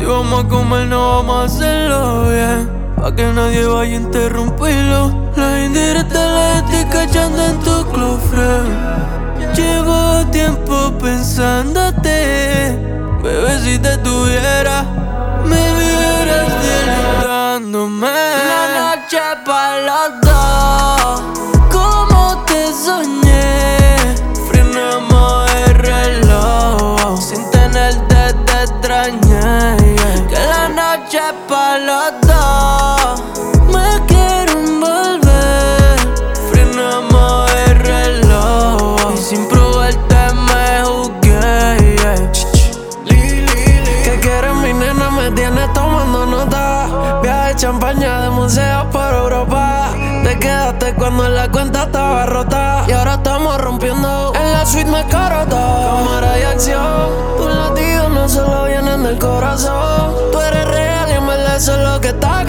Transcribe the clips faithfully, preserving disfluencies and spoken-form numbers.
Si vamos a comer, no vamos a hacerlo bien, pa' que nadie vaya a interrumpirlo. Las indirectas las estoy cachando en tu close friend. Llevo tiempo pensándote, bebé, si te tuviera, me vieras deleitándome. Una noche pa' los dos, como te soñé. Frenamos el reloj, sin tenerte te extrañé, yeah. Que la noche pa' los dos, me quiero envolver. Frenamos el reloj, y sin probarte me juzgué, yeah. ¿Qué quieres, mi nena? Me tienes tomando nota. Viaje, champaña de museo por Europa. Te quedaste cuando la cuenta estaba rota, y ahora estamos rompiendo. En la suite me carota, cámara y acción. Tus latidos no solo vienen del corazón. Tú eres real y en verdad eso es lo que está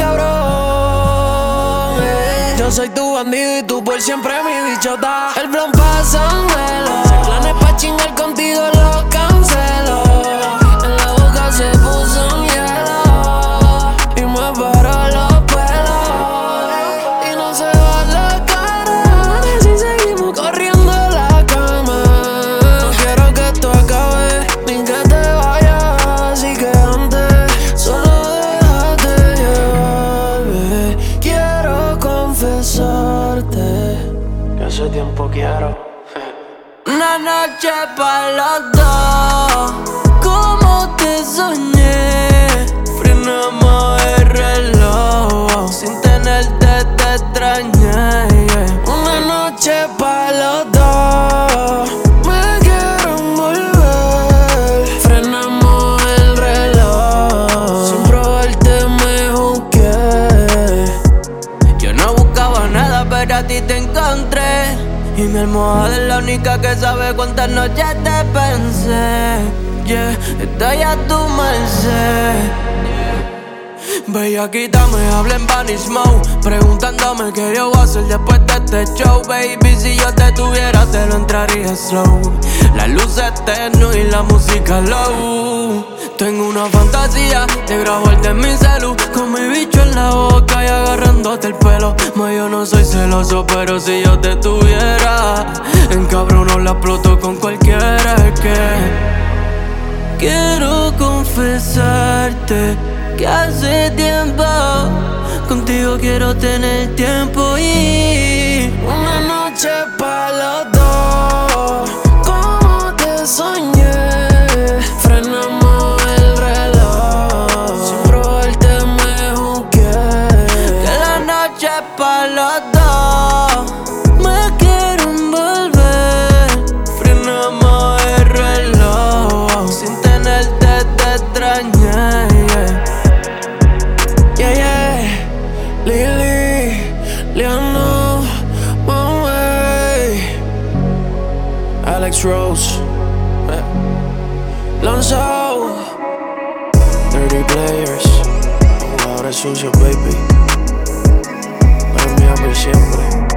cabrón, eh. Yo soy tu bandido y tú por siempre mi bichota. El plan pasa un velo, si planes pa' chingar contigo lo cancelo. En la boca se puso un hielo y me paró los pelos. Y no se va la cara si seguimos corriendo la cama. No quiero que esto acabe ni que te vayas, así que antes solo déjate llevar, bebé. Quiero confesarte que hace tiempo quiero. Una noche pa' los dos, como te soñé. Frenamos el reloj, sin tenerte te extrañé, yeah. Una noche pa' los dos, me quiero envolver. Frenamos el reloj, sin probarte me juzgué. Yo no buscaba nada, pero a ti te encontré, y mi almohada es la única que sabe cuántas noches te pensé, yeah. Estoy a tu merced. Bellaquita me habla en Spanish Mode, preguntándome qué yo voy a hacer después de este show. Baby, si yo te tuviera te lo entraría slow. La luz es tenue y la música low. Tengo una fantasía de grabarte en mi celu, con mi bicho en la boca y agarrándote el pelo. Ma, yo no soy celoso, pero si yo te tuviera, en cabrón no la exploto con cualquiera. Es que quiero confesarte que hace tiempo contigo quiero tener tiempo. Y una noche pa' los dos, como te soñé. Frenamos el reloj, sin probarte me juzgué. Que la noche pa' los dos, me quiero envolver. Frenamos el reloj, sin tenerte te extrañé, yeah. Yeah, yeah, Lily, Leano, my way. Alex Rose, eh. Lonzo, Dirty Players, jugadores sucios, baby. Pero mío por siempre.